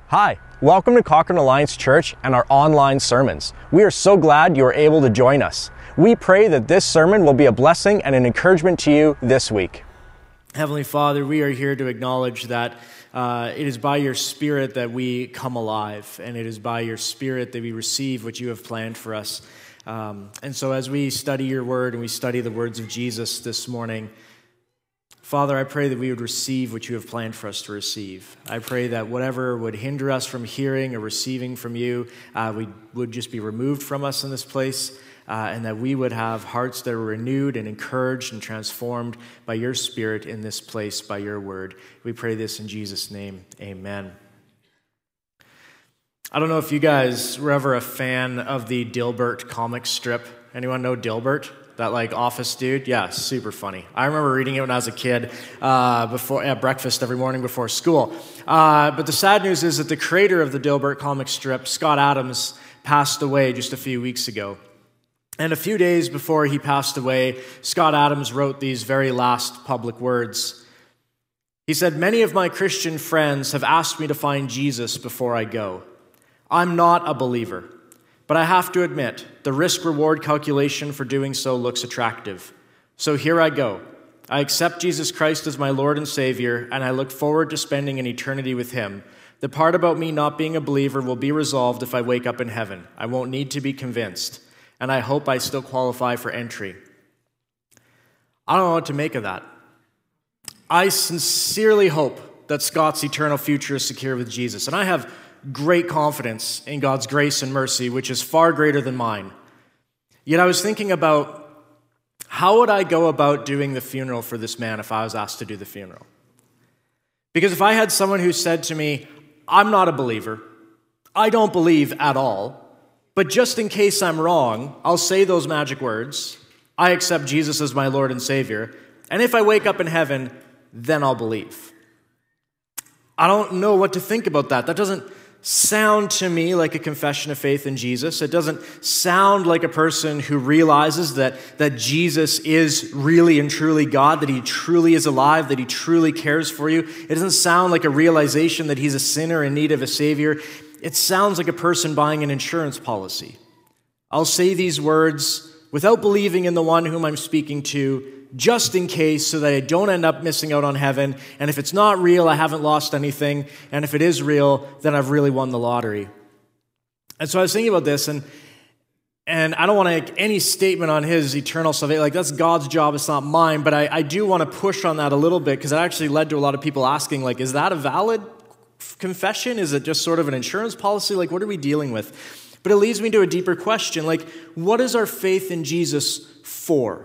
Hi, welcome to Cochrane Alliance Church and our online sermons. We are so glad you are able to join us. We pray that this sermon will be a blessing and an encouragement to you this week. Heavenly Father, we are here to acknowledge that it is by your Spirit that we come alive, and it is by your Spirit that we receive what you have planned for us. And so as we study your word and we study the words of Jesus this morning, Father, I pray that we would receive what you have planned for us to receive. I pray that whatever would hinder us from hearing or receiving from you, would just be removed from us in this place, and that we would have hearts that are renewed and encouraged and transformed by your Spirit in this place, by your word. We pray this in Jesus' name. Amen. I don't know if you guys were ever a fan of the Dilbert comic strip. Anyone know Dilbert? That like office dude? Yeah, super funny. I remember reading it when I was a kid at breakfast every morning before school. But the sad news is that the creator of the Dilbert comic strip, Scott Adams, passed away just a few weeks ago. And a few days before he passed away, Scott Adams wrote these very last public words. He said, "Many of my Christian friends have asked me to find Jesus before I go. I'm not a believer. But I have to admit, the risk-reward calculation for doing so looks attractive. So here I go. I accept Jesus Christ as my Lord and Savior, and I look forward to spending an eternity with him. The part about me not being a believer will be resolved if I wake up in heaven. I won't need to be convinced, and I hope I still qualify for entry." I don't know what to make of that. I sincerely hope that Scott's eternal future is secure with Jesus, and I have great confidence in God's grace and mercy, which is far greater than mine. Yet I was thinking about how would I go about doing the funeral for this man if I was asked to do the funeral? Because if I had someone who said to me, "I'm not a believer, I don't believe at all, but just in case I'm wrong, I'll say those magic words, I accept Jesus as my Lord and Savior, and if I wake up in heaven, then I'll believe." I don't know what to think about that. That doesn't sound to me like a confession of faith in Jesus. It doesn't sound like a person who realizes that Jesus is really and truly God, that he truly is alive, that he truly cares for you. It doesn't sound like a realization that he's a sinner in need of a Savior. It sounds like a person buying an insurance policy. I'll say these words without believing in the one whom I'm speaking to, just in case, so that I don't end up missing out on heaven. And if it's not real, I haven't lost anything. And if it is real, then I've really won the lottery. And so I was thinking about this, and I don't want to make any statement on his eternal salvation. Like, that's God's job, it's not mine. But I do want to push on that a little bit, because it actually led to a lot of people asking, like, is that a valid confession? Is it just sort of an insurance policy? Like, what are we dealing with? But it leads me to a deeper question. Like, what is our faith in Jesus for?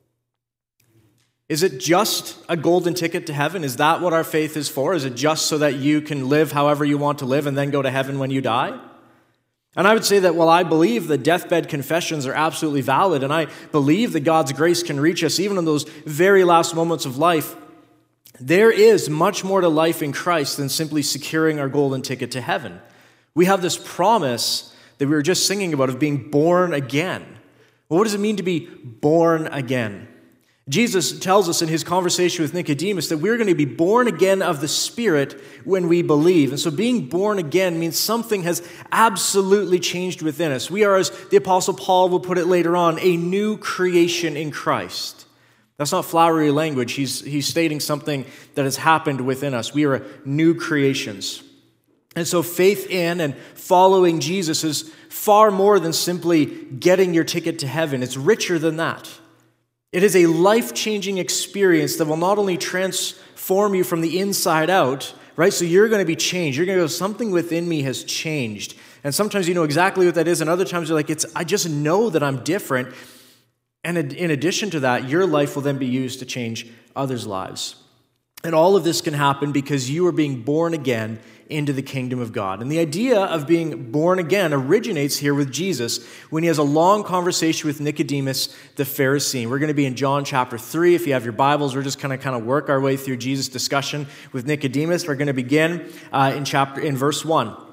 Is it just a golden ticket to heaven? Is that what our faith is for? Is it just so that you can live however you want to live and then go to heaven when you die? And I would say that while I believe that deathbed confessions are absolutely valid, and I believe that God's grace can reach us even in those very last moments of life, there is much more to life in Christ than simply securing our golden ticket to heaven. We have this promise that we were just singing about of being born again. Well, what does it mean to be born again? Jesus tells us in his conversation with Nicodemus that we're going to be born again of the Spirit when we believe. And so being born again means something has absolutely changed within us. We are, as the Apostle Paul will put it later on, a new creation in Christ. That's not flowery language. He's stating something that has happened within us. We are new creations. And so faith in and following Jesus is far more than simply getting your ticket to heaven. It's richer than that. It is a life-changing experience that will not only transform you from the inside out, right? So you're going to be changed. You're going to go, something within me has changed. And sometimes you know exactly what that is, and other times you're like, I just know that I'm different. And in addition to that, your life will then be used to change others' lives. And all of this can happen because you are being born again into the kingdom of God. And the idea of being born again originates here with Jesus when he has a long conversation with Nicodemus the Pharisee. We're going to be in John chapter 3. If you have your Bibles, we're just going to kind of work our way through Jesus' discussion with Nicodemus. We're going to begin in verse 1.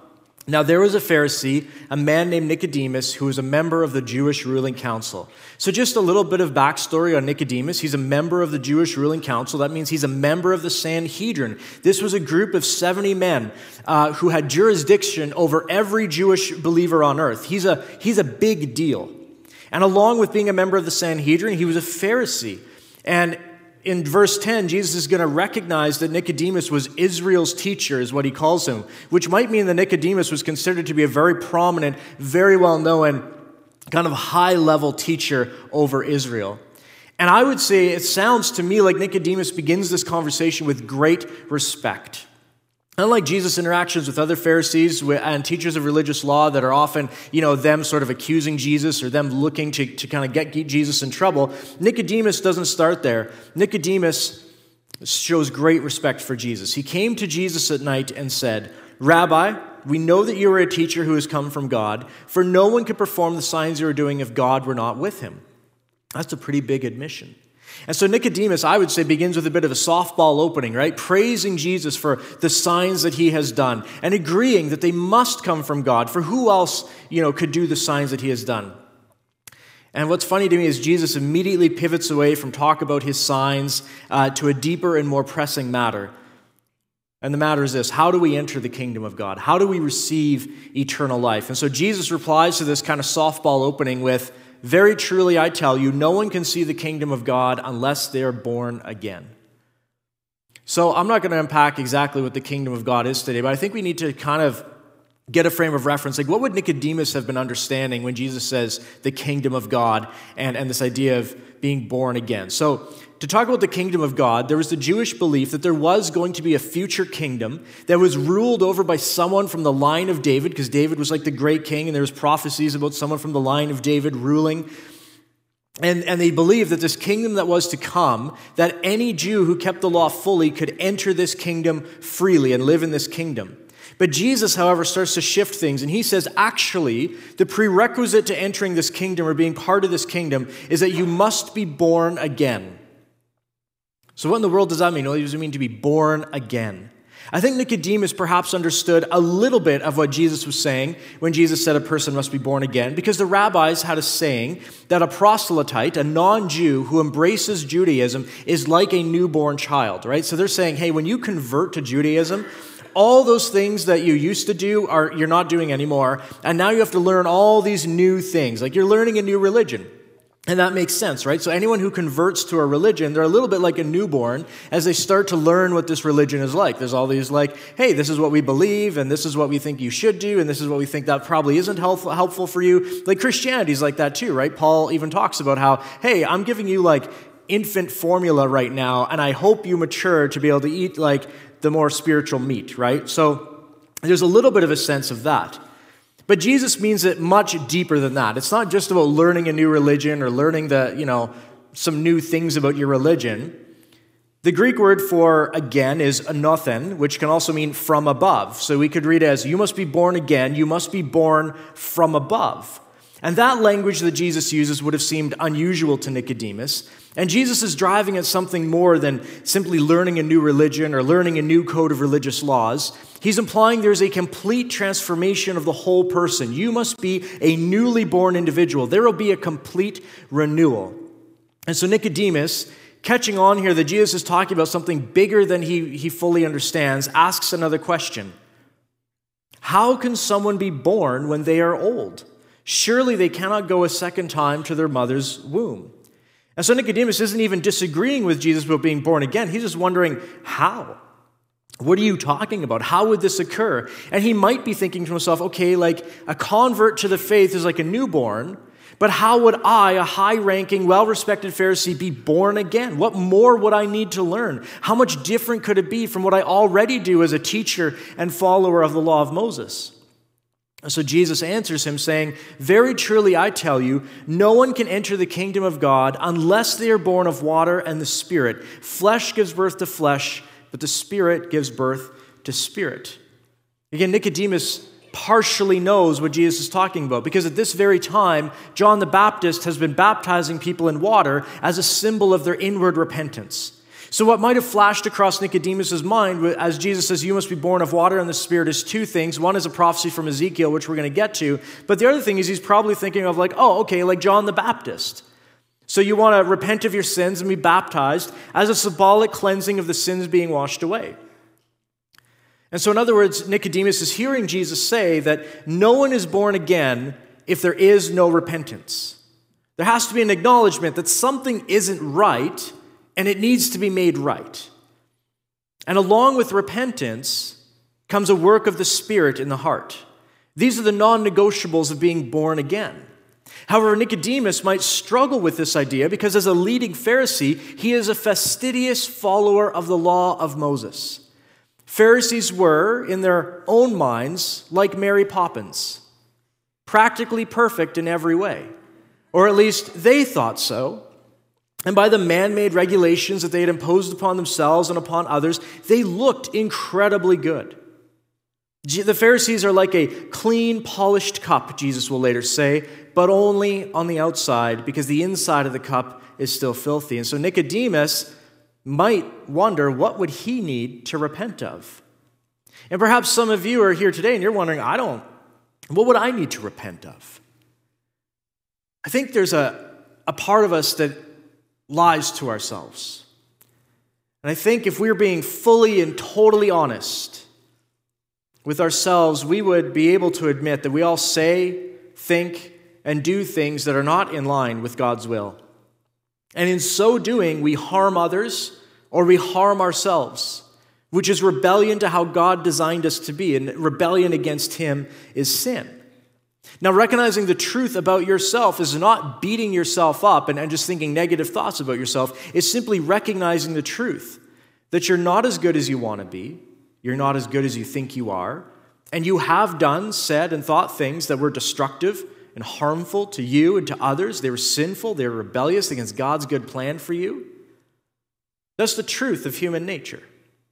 Now there was a Pharisee, a man named Nicodemus, who was a member of the Jewish ruling council. So just a little bit of backstory on Nicodemus. He's a member of the Jewish ruling council. That means he's a member of the Sanhedrin. This was a group of 70 men who had jurisdiction over every Jewish believer on earth. He's a big deal. And along with being a member of the Sanhedrin, he was a Pharisee. And in verse 10, Jesus is going to recognize that Nicodemus was Israel's teacher, is what he calls him, which might mean that Nicodemus was considered to be a very prominent, very well-known, kind of high-level teacher over Israel. And I would say it sounds to me like Nicodemus begins this conversation with great respect. Unlike Jesus' interactions with other Pharisees and teachers of religious law that are often, them sort of accusing Jesus or them looking to kind of get Jesus in trouble, Nicodemus doesn't start there. Nicodemus shows great respect for Jesus. He came to Jesus at night and said, "Rabbi, we know that you are a teacher who has come from God, for no one could perform the signs you are doing if God were not with him." That's a pretty big admission. And so Nicodemus, I would say, begins with a bit of a softball opening, right? Praising Jesus for the signs that he has done and agreeing that they must come from God, for who else, could do the signs that he has done. And what's funny to me is Jesus immediately pivots away from talk about his signs to a deeper and more pressing matter. And the matter is this: how do we enter the kingdom of God? How do we receive eternal life? And so Jesus replies to this kind of softball opening with, "Very truly, I tell you, no one can see the kingdom of God unless they are born again." So I'm not going to unpack exactly what the kingdom of God is today, but I think we need to kind of get a frame of reference. Like, what would Nicodemus have been understanding when Jesus says the kingdom of God and this idea of being born again? So to talk about the kingdom of God, there was the Jewish belief that there was going to be a future kingdom that was ruled over by someone from the line of David, because David was like the great king, and there was prophecies about someone from the line of David ruling. And they believed that this kingdom that was to come, that any Jew who kept the law fully could enter this kingdom freely and live in this kingdom. But Jesus, however, starts to shift things, and he says, actually, the prerequisite to entering this kingdom or being part of this kingdom is that you must be born again. So what in the world does that mean? What does it mean to be born again? I think Nicodemus perhaps understood a little bit of what Jesus was saying when Jesus said a person must be born again, because the rabbis had a saying that a proselyte, a non-Jew who embraces Judaism, is like a newborn child, right? So they're saying, hey, when you convert to Judaism, all those things that you used to do you're not doing anymore, and now you have to learn all these new things. Like, you're learning a new religion. And that makes sense, right? So anyone who converts to a religion, they're a little bit like a newborn as they start to learn what this religion is like. There's all these like, hey, this is what we believe, and this is what we think you should do, and this is what we think that probably isn't helpful for you. Like, Christianity's like that too, right? Paul even talks about how, hey, I'm giving you like infant formula right now, and I hope you mature to be able to eat like the more spiritual meat, right? So there's a little bit of a sense of that. But Jesus means it much deeper than that. It's not just about learning a new religion or learning some new things about your religion. The Greek word for again is anothen, which can also mean from above. So we could read it as, you must be born again, you must be born from above. And that language that Jesus uses would have seemed unusual to Nicodemus. And Jesus is driving at something more than simply learning a new religion or learning a new code of religious laws. He's implying there's a complete transformation of the whole person. You must be a newly born individual. There will be a complete renewal. And so Nicodemus, catching on here that Jesus is talking about something bigger than he fully understands, asks another question. How can someone be born when they are old? Surely they cannot go a second time to their mother's womb. And so Nicodemus isn't even disagreeing with Jesus about being born again. He's just wondering, how? What are you talking about? How would this occur? And he might be thinking to himself, okay, like a convert to the faith is like a newborn, but how would I, a high-ranking, well-respected Pharisee, be born again? What more would I need to learn? How much different could it be from what I already do as a teacher and follower of the law of Moses? So Jesus answers him saying, very truly I tell you, no one can enter the kingdom of God unless they are born of water and the Spirit. Flesh gives birth to flesh, but the Spirit gives birth to spirit. Again, Nicodemus partially knows what Jesus is talking about, because at this very time, John the Baptist has been baptizing people in water as a symbol of their inward repentance. So what might have flashed across Nicodemus' mind as Jesus says, you must be born of water and the Spirit, is two things. One is a prophecy from Ezekiel, which we're going to get to. But the other thing is he's probably thinking of like John the Baptist. So you want to repent of your sins and be baptized as a symbolic cleansing of the sins being washed away. And so in other words, Nicodemus is hearing Jesus say that no one is born again if there is no repentance. There has to be an acknowledgement that something isn't right and it needs to be made right. And along with repentance comes a work of the Spirit in the heart. These are the non-negotiables of being born again. However, Nicodemus might struggle with this idea because as a leading Pharisee, he is a fastidious follower of the law of Moses. Pharisees were, in their own minds, like Mary Poppins, practically perfect in every way. Or at least they thought so. And by the man-made regulations that they had imposed upon themselves and upon others, they looked incredibly good. The Pharisees are like a clean, polished cup, Jesus will later say, but only on the outside because the inside of the cup is still filthy. And so Nicodemus might wonder, what would he need to repent of? And perhaps some of you are here today and you're wondering, what would I need to repent of? I think there's a part of us that lies to ourselves. And I think if we're being fully and totally honest with ourselves, we would be able to admit that we all say, think, and do things that are not in line with God's will. And in so doing, we harm others or we harm ourselves, which is rebellion to how God designed us to be, and rebellion against Him is sin. Now, recognizing the truth about yourself is not beating yourself up and just thinking negative thoughts about yourself. It's simply recognizing the truth that you're not as good as you want to be, you're not as good as you think you are, and you have done, said, and thought things that were destructive and harmful to you and to others. They were sinful, they were rebellious against God's good plan for you. That's the truth of human nature.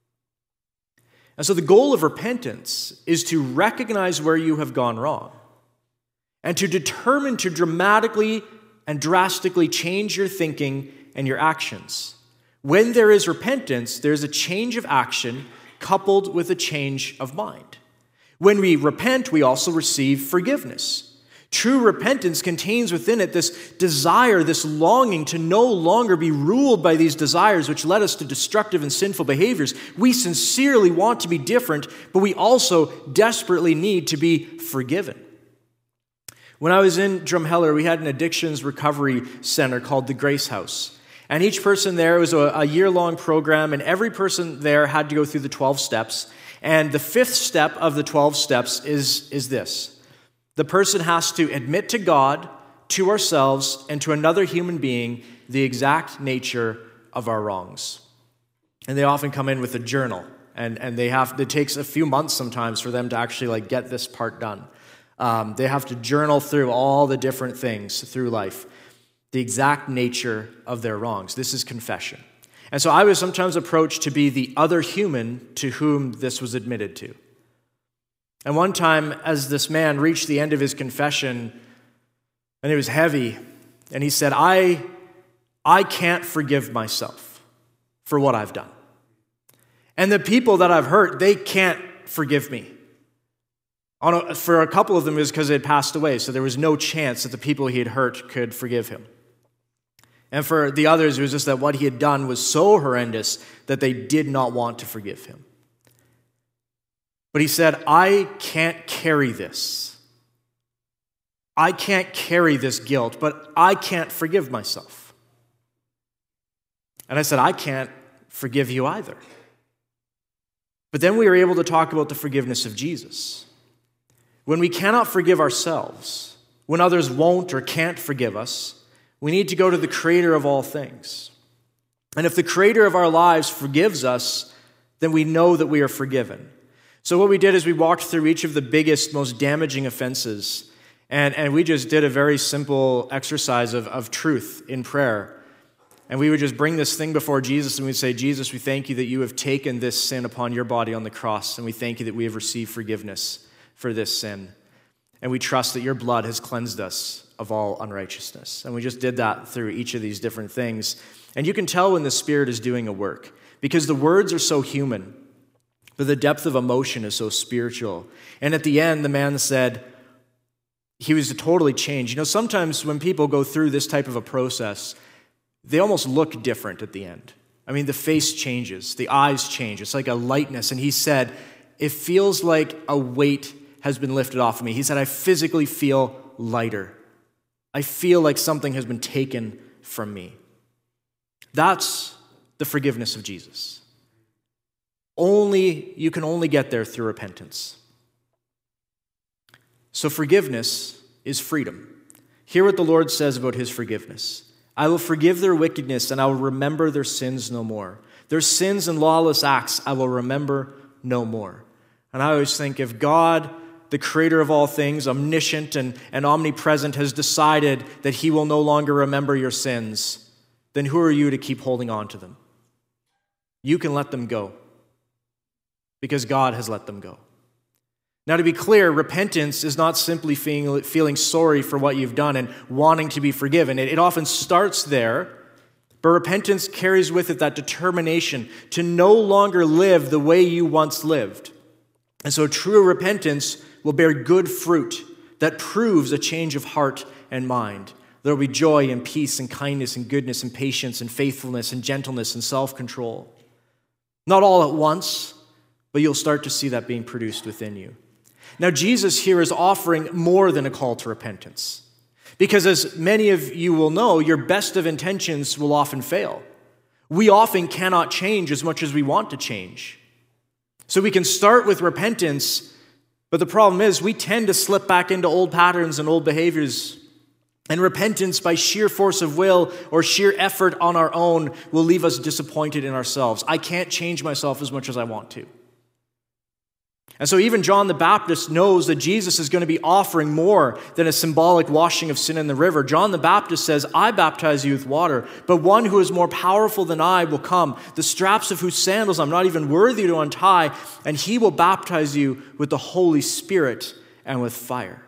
And so the goal of repentance is to recognize where you have gone wrong and to determine to dramatically and drastically change your thinking and your actions. When there is repentance, there's a change of action coupled with a change of mind. When we repent, we also receive forgiveness. True repentance contains within it this desire, this longing to no longer be ruled by these desires which led us to destructive and sinful behaviors. We sincerely want to be different, but we also desperately need to be forgiven. When I was in Drumheller, we had an addictions recovery center called the Grace House. And each person there, it was a year-long program, and every person there had to go through the 12 steps. And the fifth step of the 12 steps is this. The person has to admit to God, to ourselves, and to another human being the exact nature of our wrongs. And they often come in with a journal, and it takes a few months sometimes for them to actually get this part done. They have to journal through all the different things through life, the exact nature of their wrongs. This is confession. And so I was sometimes approached to be the other human to whom this was admitted to. And one time, as this man reached the end of his confession, and it was heavy, and he said, I can't forgive myself for what I've done. And the people that I've hurt, they can't forgive me. For a couple of them, it was because they had passed away, so there was no chance that the people he had hurt could forgive him. And for the others, it was just that what he had done was so horrendous that they did not want to forgive him. But he said, I can't carry this. I can't carry this guilt, but I can't forgive myself. And I said, I can't forgive you either. But then we were able to talk about the forgiveness of Jesus. When we cannot forgive ourselves, when others won't or can't forgive us, we need to go to the Creator of all things. And if the Creator of our lives forgives us, then we know that we are forgiven. So what we did is we walked through each of the biggest, most damaging offenses, and we just did a very simple exercise of truth in prayer. And we would just bring this thing before Jesus, and we'd say, Jesus, we thank you that you have taken this sin upon your body on the cross, and we thank you that we have received forgiveness for this sin. And we trust that your blood has cleansed us of all unrighteousness. And we just did that through each of these different things. And you can tell when the Spirit is doing a work because the words are so human, but the depth of emotion is so spiritual. And at the end, the man said he was totally changed. You know, sometimes when people go through this type of a process, they almost look different at the end. I mean, the face changes, the eyes change. It's like a lightness. And he said, it feels like a weight has been lifted off of me. He said, I physically feel lighter. I feel like something has been taken from me. That's the forgiveness of Jesus. You can only get there through repentance. So forgiveness is freedom. Hear what the Lord says about his forgiveness. I will forgive their wickedness, and I will remember their sins no more. Their sins and lawless acts I will remember no more. And I always think if God, the creator of all things, omniscient and omnipresent, has decided that he will no longer remember your sins, then who are you to keep holding on to them? You can let them go because God has let them go. Now, to be clear, repentance is not simply feeling sorry for what you've done and wanting to be forgiven. It often starts there, but repentance carries with it that determination to no longer live the way you once lived. And so true repentance will bear good fruit that proves a change of heart and mind. There will be joy and peace and kindness and goodness and patience and faithfulness and gentleness and self-control. Not all at once, but you'll start to see that being produced within you. Now, Jesus here is offering more than a call to repentance. Because as many of you will know, your best of intentions will often fail. We often cannot change as much as we want to change. So we can start with repentance, but the problem is we tend to slip back into old patterns and old behaviors. And repentance by sheer force of will or sheer effort on our own will leave us disappointed in ourselves. I can't change myself as much as I want to. And so even John the Baptist knows that Jesus is going to be offering more than a symbolic washing of sin in the river. John the Baptist says, I baptize you with water, but one who is more powerful than I will come, the straps of whose sandals I'm not even worthy to untie, and he will baptize you with the Holy Spirit and with fire.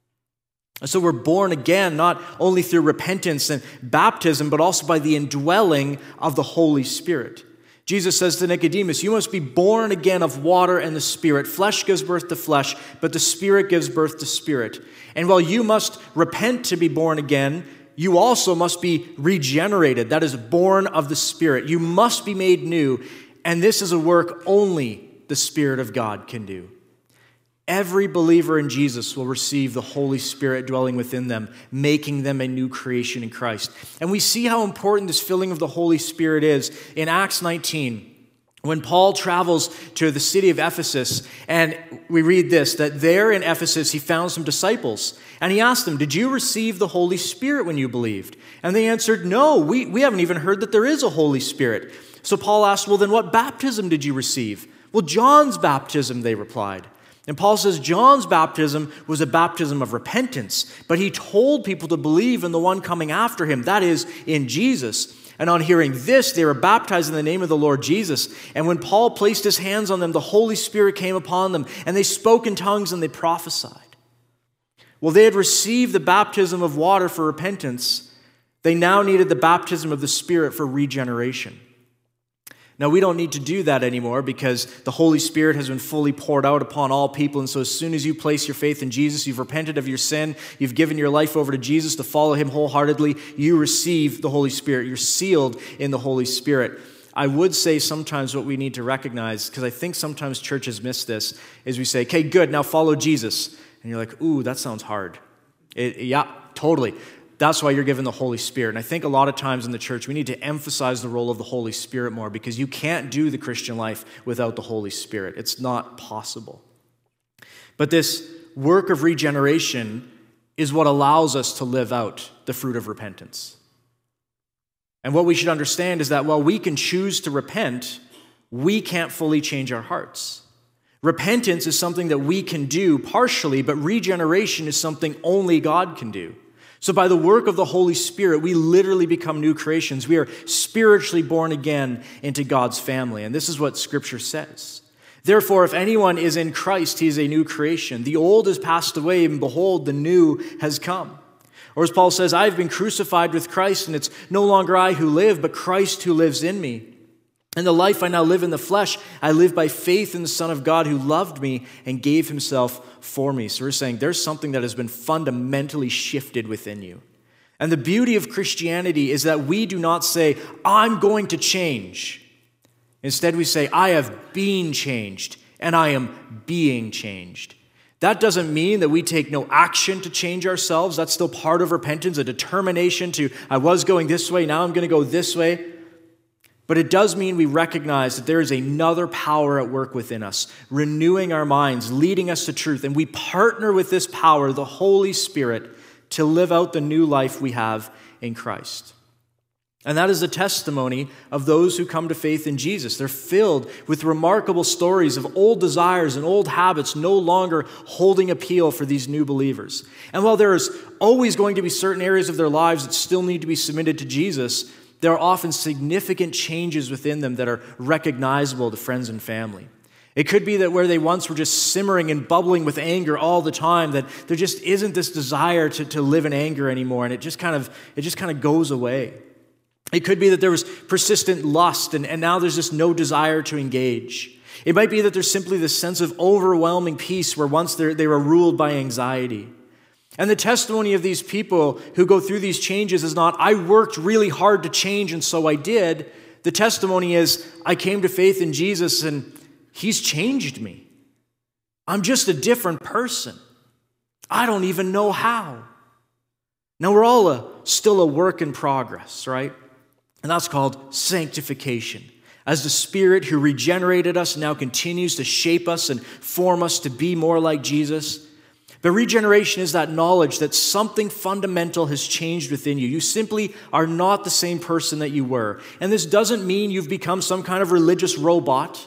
And so we're born again, not only through repentance and baptism, but also by the indwelling of the Holy Spirit. Jesus says to Nicodemus, you must be born again of water and the Spirit. Flesh gives birth to flesh, but the Spirit gives birth to spirit. And while you must repent to be born again, you also must be regenerated. That is, born of the Spirit. You must be made new. And this is a work only the Spirit of God can do. Every believer in Jesus will receive the Holy Spirit dwelling within them, making them a new creation in Christ. And we see how important this filling of the Holy Spirit is in Acts 19, when Paul travels to the city of Ephesus, and we read this, that there in Ephesus he found some disciples, and he asked them, did you receive the Holy Spirit when you believed? And they answered, no, we haven't even heard that there is a Holy Spirit. So Paul asked, well, then what baptism did you receive? Well, John's baptism, they replied. And Paul says John's baptism was a baptism of repentance, but he told people to believe in the one coming after him, that is, in Jesus. And on hearing this, they were baptized in the name of the Lord Jesus. And when Paul placed his hands on them, the Holy Spirit came upon them, and they spoke in tongues and they prophesied. Well, they had received the baptism of water for repentance. They now needed the baptism of the Spirit for regeneration. Now, we don't need to do that anymore because the Holy Spirit has been fully poured out upon all people. And so as soon as you place your faith in Jesus, you've repented of your sin, you've given your life over to Jesus to follow him wholeheartedly, you receive the Holy Spirit. You're sealed in the Holy Spirit. I would say sometimes what we need to recognize, because I think sometimes churches miss this, is we say, okay, good, now follow Jesus. And you're like, ooh, that sounds hard. Yeah, totally. That's why you're given the Holy Spirit. And I think a lot of times in the church, we need to emphasize the role of the Holy Spirit more because you can't do the Christian life without the Holy Spirit. It's not possible. But this work of regeneration is what allows us to live out the fruit of repentance. And what we should understand is that while we can choose to repent, we can't fully change our hearts. Repentance is something that we can do partially, but regeneration is something only God can do. So by the work of the Holy Spirit, we literally become new creations. We are spiritually born again into God's family. And this is what Scripture says. Therefore, if anyone is in Christ, he is a new creation. The old has passed away, and behold, the new has come. Or as Paul says, I have been crucified with Christ, and it's no longer I who live, but Christ who lives in me. And the life I now live in the flesh, I live by faith in the Son of God who loved me and gave himself for me. So we're saying there's something that has been fundamentally shifted within you. And the beauty of Christianity is that we do not say, I'm going to change. Instead, we say, I have been changed, and I am being changed. That doesn't mean that we take no action to change ourselves. That's still part of repentance, a determination to, I was going this way, now I'm going to go this way. But it does mean we recognize that there is another power at work within us, renewing our minds, leading us to truth. And we partner with this power, the Holy Spirit, to live out the new life we have in Christ. And that is the testimony of those who come to faith in Jesus. They're filled with remarkable stories of old desires and old habits no longer holding appeal for these new believers. And while there is always going to be certain areas of their lives that still need to be submitted to Jesus, there are often significant changes within them that are recognizable to friends and family. It could be that where they once were just simmering and bubbling with anger all the time, that there just isn't this desire to live in anger anymore, and it just kind of goes away. It could be that there was persistent lust, and now there's just no desire to engage. It might be that there's simply this sense of overwhelming peace where once they were ruled by anxiety. And the testimony of these people who go through these changes is not, I worked really hard to change and so I did. The testimony is, I came to faith in Jesus and he's changed me. I'm just a different person. I don't even know how. Now we're all still a work in progress, right? And that's called sanctification. As the Spirit who regenerated us now continues to shape us and form us to be more like Jesus. But regeneration is that knowledge that something fundamental has changed within you. You simply are not the same person that you were. And this doesn't mean you've become some kind of religious robot.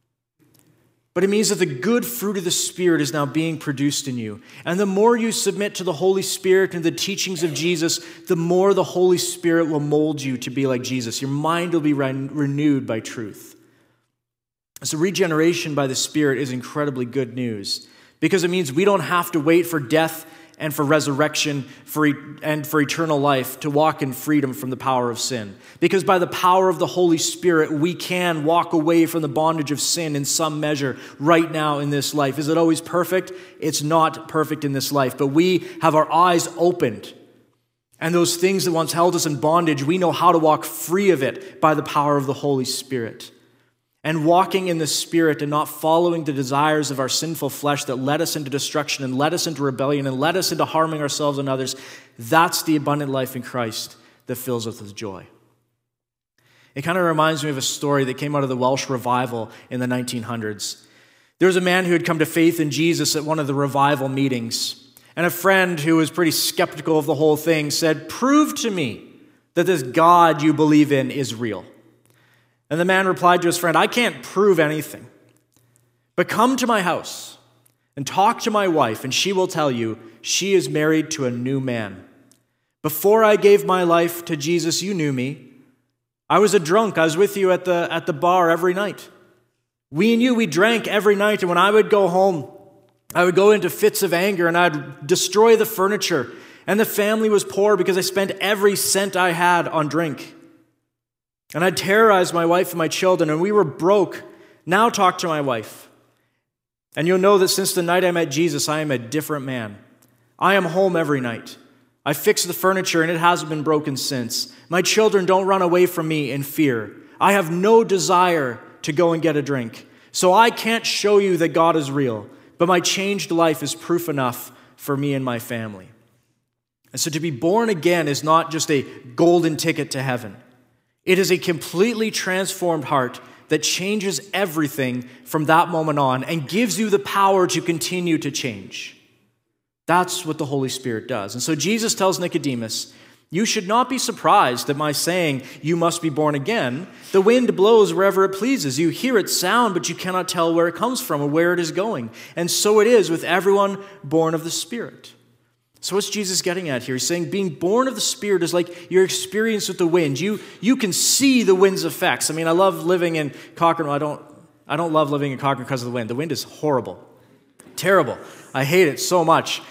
But it means that the good fruit of the Spirit is now being produced in you. And the more you submit to the Holy Spirit and the teachings of Jesus, the more the Holy Spirit will mold you to be like Jesus. Your mind will be renewed by truth. So regeneration by the Spirit is incredibly good news because it means we don't have to wait for death and for resurrection and for eternal life to walk in freedom from the power of sin. Because by the power of the Holy Spirit, we can walk away from the bondage of sin in some measure right now in this life. Is it always perfect? It's not perfect in this life, but we have our eyes opened. And those things that once held us in bondage, we know how to walk free of it by the power of the Holy Spirit. And walking in the Spirit and not following the desires of our sinful flesh that led us into destruction and led us into rebellion and led us into harming ourselves and others, that's the abundant life in Christ that fills us with joy. It kind of reminds me of a story that came out of the Welsh revival in the 1900s. There was a man who had come to faith in Jesus at one of the revival meetings, and a friend who was pretty skeptical of the whole thing said, "Prove to me that this God you believe in is real." And the man replied to his friend, "I can't prove anything, but come to my house and talk to my wife, and she will tell you she is married to a new man. Before I gave my life to Jesus, you knew me. I was a drunk. I was with you at the bar every night. We drank every night, and when I would go home, I would go into fits of anger, and I'd destroy the furniture, and the family was poor because I spent every cent I had on drink. And I'd terrorize my wife and my children, and we were broke. Now talk to my wife. And you'll know that since the night I met Jesus, I am a different man. I am home every night. I fix the furniture, and it hasn't been broken since. My children don't run away from me in fear. I have no desire to go and get a drink. So I can't show you that God is real, but my changed life is proof enough for me and my family." And so to be born again is not just a golden ticket to heaven. It is a completely transformed heart that changes everything from that moment on and gives you the power to continue to change. That's what the Holy Spirit does. And so Jesus tells Nicodemus, "You should not be surprised at my saying, 'You must be born again.' The wind blows wherever it pleases. You hear its sound, but you cannot tell where it comes from or where it is going. And so it is with everyone born of the Spirit." So what's Jesus getting at here? He's saying being born of the Spirit is like your experience with the wind. You can see the wind's effects. I mean, I love living in Cochrane. I I don't love living in Cochrane because of the wind. The wind is horrible. Terrible. I hate it so much.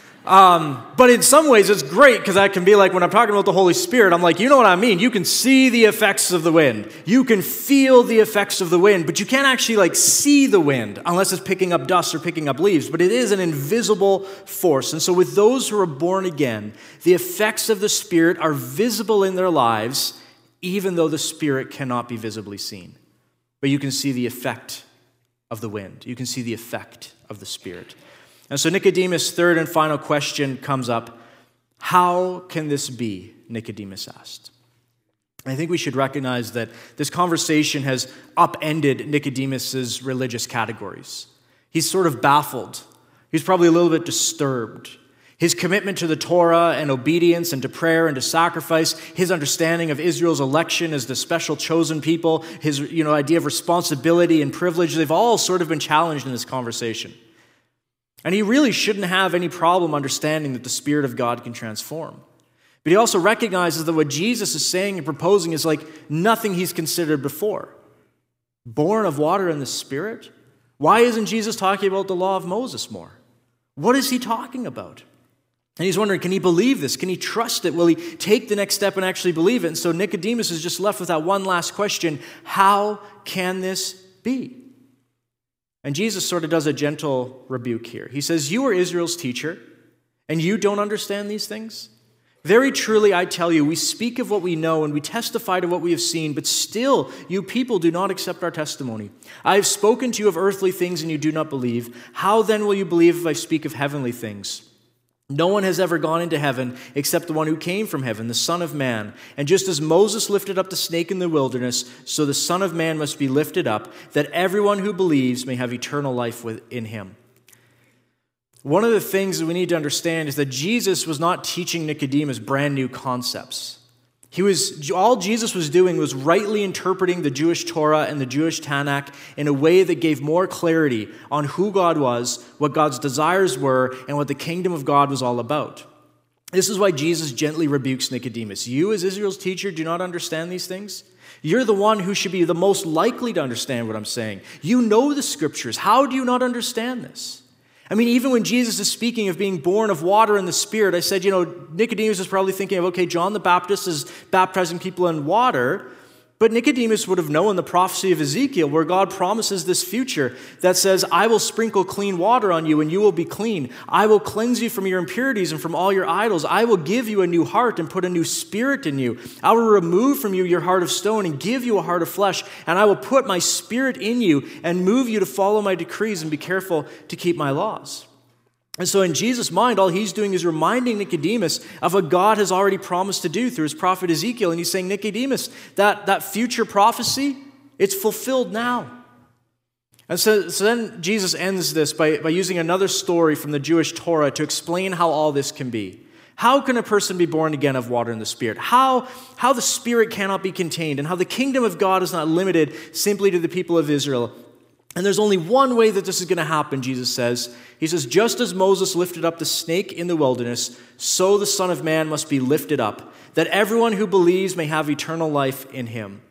But in some ways, it's great because I can be like, when I'm talking about the Holy Spirit, I'm like, you know what I mean? You can see the effects of the wind. You can feel the effects of the wind, but you can't actually see the wind unless it's picking up dust or picking up leaves. But it is an invisible force. And so with those who are born again, the effects of the Spirit are visible in their lives, even though the Spirit cannot be visibly seen. But you can see the effect of the wind. You can see the effect of the Spirit. And so Nicodemus' third and final question comes up. How can this be? Nicodemus asked. And I think we should recognize that this conversation has upended Nicodemus' religious categories. He's sort of baffled. He's probably a little bit disturbed. His commitment to the Torah and obedience and to prayer and to sacrifice, his understanding of Israel's election as the special chosen people, his idea of responsibility and privilege, they've all sort of been challenged in this conversation. And he really shouldn't have any problem understanding that the Spirit of God can transform. But he also recognizes that what Jesus is saying and proposing is like nothing he's considered before. Born of water and the Spirit? Why isn't Jesus talking about the law of Moses more? What is he talking about? And he's wondering, can he believe this? Can he trust it? Will he take the next step and actually believe it? And so Nicodemus is just left with that one last question. How can this be? And Jesus sort of does a gentle rebuke here. He says, you are Israel's teacher, and you don't understand these things? Very truly, I tell you, we speak of what we know, and we testify to what we have seen, but still, you people do not accept our testimony. I have spoken to you of earthly things, and you do not believe. How then will you believe if I speak of heavenly things? No one has ever gone into heaven except the one who came from heaven, the Son of Man. And just as Moses lifted up the snake in the wilderness, so the Son of Man must be lifted up, that everyone who believes may have eternal life in him. One of the things that we need to understand is that Jesus was not teaching Nicodemus brand new concepts. All Jesus was doing was rightly interpreting the Jewish Torah and the Jewish Tanakh in a way that gave more clarity on who God was, what God's desires were, and what the kingdom of God was all about. This is why Jesus gently rebukes Nicodemus. You, as Israel's teacher, do not understand these things? You're the one who should be the most likely to understand what I'm saying. You know the Scriptures. How do you not understand this? I mean, even when Jesus is speaking of being born of water and the Spirit, I said, Nicodemus is probably thinking of, okay, John the Baptist is baptizing people in water, but Nicodemus would have known the prophecy of Ezekiel where God promises this future that says, I will sprinkle clean water on you and you will be clean. I will cleanse you from your impurities and from all your idols. I will give you a new heart and put a new spirit in you. I will remove from you your heart of stone and give you a heart of flesh. And I will put my Spirit in you and move you to follow my decrees and be careful to keep my laws. And so in Jesus' mind, all he's doing is reminding Nicodemus of what God has already promised to do through his prophet Ezekiel. And he's saying, Nicodemus, that future prophecy, it's fulfilled now. And so then Jesus ends this by using another story from the Jewish Torah to explain how all this can be. How can a person be born again of water and the Spirit? How the Spirit cannot be contained and how the kingdom of God is not limited simply to the people of Israel. And there's only one way that this is going to happen, Jesus says. He says, just as Moses lifted up the snake in the wilderness, so the Son of Man must be lifted up, that everyone who believes may have eternal life in him.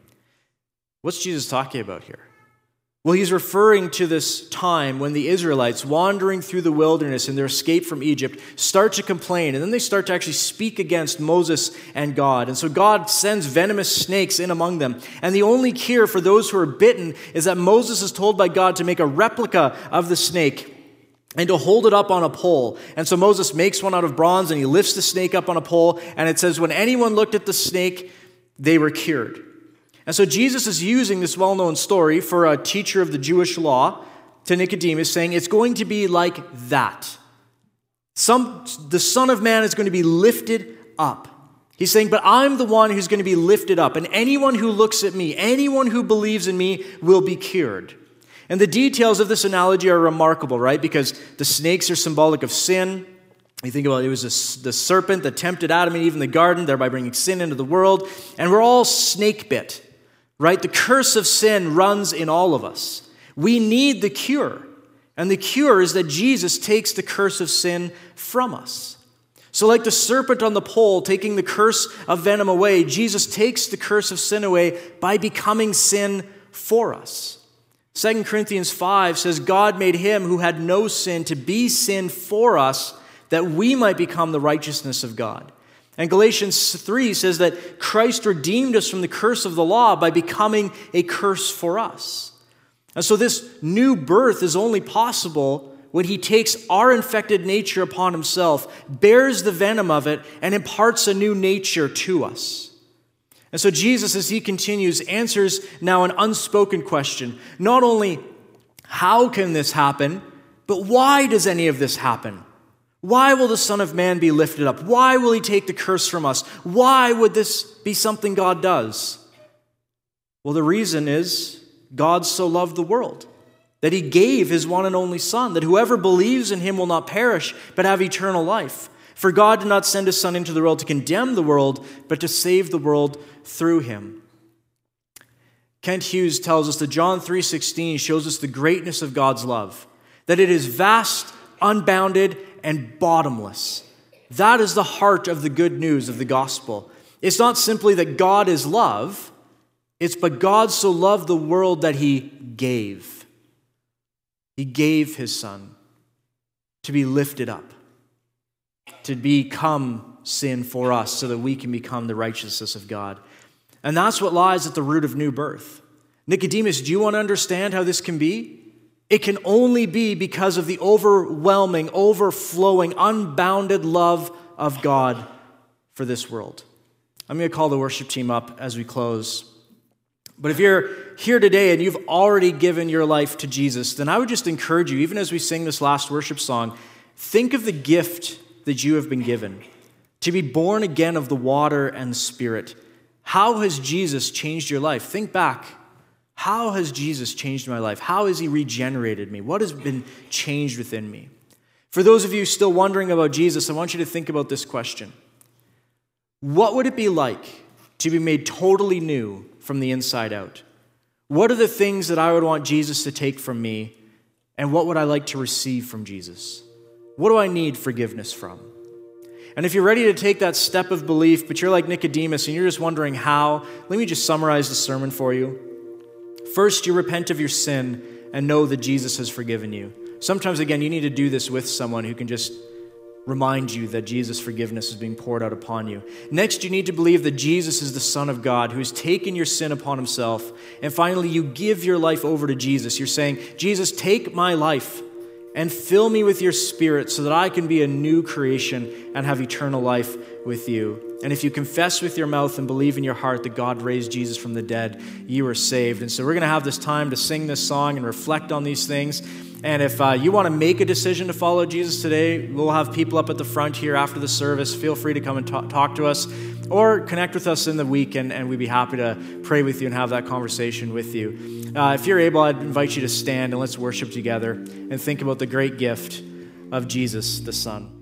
What's Jesus talking about here? Well, he's referring to this time when the Israelites, wandering through the wilderness in their escape from Egypt, start to complain, and then they start to actually speak against Moses and God. And so God sends venomous snakes in among them. And the only cure for those who are bitten is that Moses is told by God to make a replica of the snake and to hold it up on a pole. And so Moses makes one out of bronze, and he lifts the snake up on a pole, and it says when anyone looked at the snake, they were cured. And so Jesus is using this well-known story for a teacher of the Jewish law to Nicodemus, saying it's going to be like that. The Son of Man is going to be lifted up. He's saying, but I'm the one who's going to be lifted up, and anyone who looks at me, anyone who believes in me will be cured. And the details of this analogy are remarkable, right? Because the snakes are symbolic of sin. You think about it, was the serpent that tempted Adam and Eve in the garden, thereby bringing sin into the world. And we're all snake bit. Right? The curse of sin runs in all of us. We need the cure. And the cure is that Jesus takes the curse of sin from us. So like the serpent on the pole taking the curse of venom away, Jesus takes the curse of sin away by becoming sin for us. 2 Corinthians 5 says, God made him who had no sin to be sin for us, that we might become the righteousness of God. And Galatians 3 says that Christ redeemed us from the curse of the law by becoming a curse for us. And so this new birth is only possible when he takes our infected nature upon himself, bears the venom of it, and imparts a new nature to us. And so Jesus, as he continues, answers now an unspoken question. Not only how can this happen, but why does any of this happen? Why will the Son of Man be lifted up? Why will he take the curse from us? Why would this be something God does? Well, the reason is God so loved the world that he gave his one and only Son, that whoever believes in him will not perish, but have eternal life. For God did not send his Son into the world to condemn the world, but to save the world through him. Kent Hughes tells us that John 3:16 shows us the greatness of God's love, that it is vast, unbounded, and bottomless. That is the heart of the good news of the gospel. It's not simply that God is love, it's but God so loved the world that he gave. He gave his Son to be lifted up, to become sin for us so that we can become the righteousness of God. And that's what lies at the root of new birth. Nicodemus, do you want to understand how this can be? It can only be because of the overwhelming, overflowing, unbounded love of God for this world. I'm going to call the worship team up as we close. But if you're here today and you've already given your life to Jesus, then I would just encourage you, even as we sing this last worship song, think of the gift that you have been given, to be born again of the water and Spirit. How has Jesus changed your life? Think back. How has Jesus changed my life? How has he regenerated me? What has been changed within me? For those of you still wondering about Jesus, I want you to think about this question. What would it be like to be made totally new from the inside out? What are the things that I would want Jesus to take from me, and what would I like to receive from Jesus? What do I need forgiveness from? And if you're ready to take that step of belief, but you're like Nicodemus and you're just wondering how, let me just summarize the sermon for you. First, you repent of your sin and know that Jesus has forgiven you. Sometimes, again, you need to do this with someone who can just remind you that Jesus' forgiveness is being poured out upon you. Next, you need to believe that Jesus is the Son of God who has taken your sin upon himself. And finally, you give your life over to Jesus. You're saying, Jesus, take my life and fill me with your Spirit so that I can be a new creation and have eternal life with you. And if you confess with your mouth and believe in your heart that God raised Jesus from the dead, you are saved. And so we're going to have this time to sing this song and reflect on these things. And if you want to make a decision to follow Jesus today, we'll have people up at the front here after the service. Feel free to come and talk to us or connect with us in the week, and we'd be happy to pray with you and have that conversation with you. If you're able, I'd invite you to stand and let's worship together and think about the great gift of Jesus, the Son.